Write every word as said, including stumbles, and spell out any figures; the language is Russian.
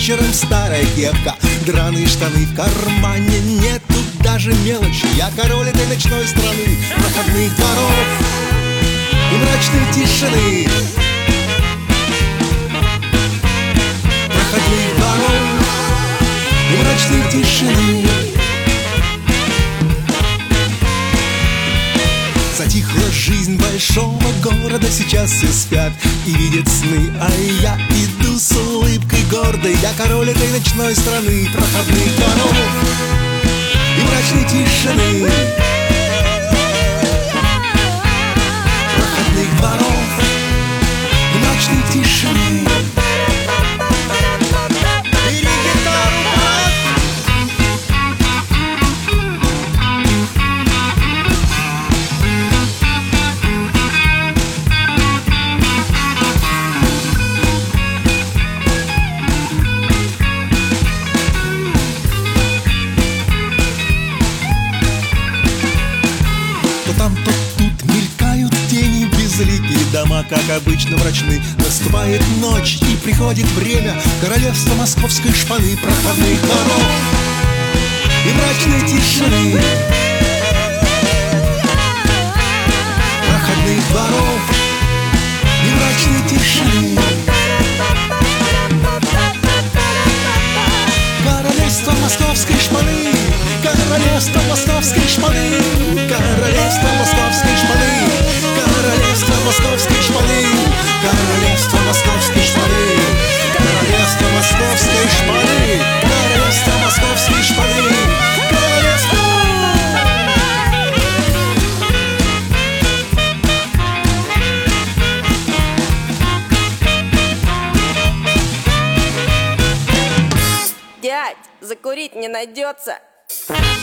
вечером старая кепка, драные штаны в кармане, нету даже мелочи. Я король этой ночной страны, проходных дворов и мрачной тишины. Проходных дворов и мрачной тишины. Затихла жизнь большого города, сейчас все спят и видят сны, а я иду с улыбкой гордой. Я король этой ночной страны, проходных дворов и мрачной тишины. Проходных дворов и мрачной тишины. Безликие дома, как обычно, мрачны. Наступает ночь и приходит время королевства московской шпаны, проходных дворов и мрачной тишины. Проходных дворов и мрачной тишины. Королевство московской шпаны, королевство московской шпаны, королевство московской шпаны, королевство московской шпаны, королевство московской шпаны, королевство московской шпаны, королевство московской шпаны, королевство. Дядь, закурить не найдется?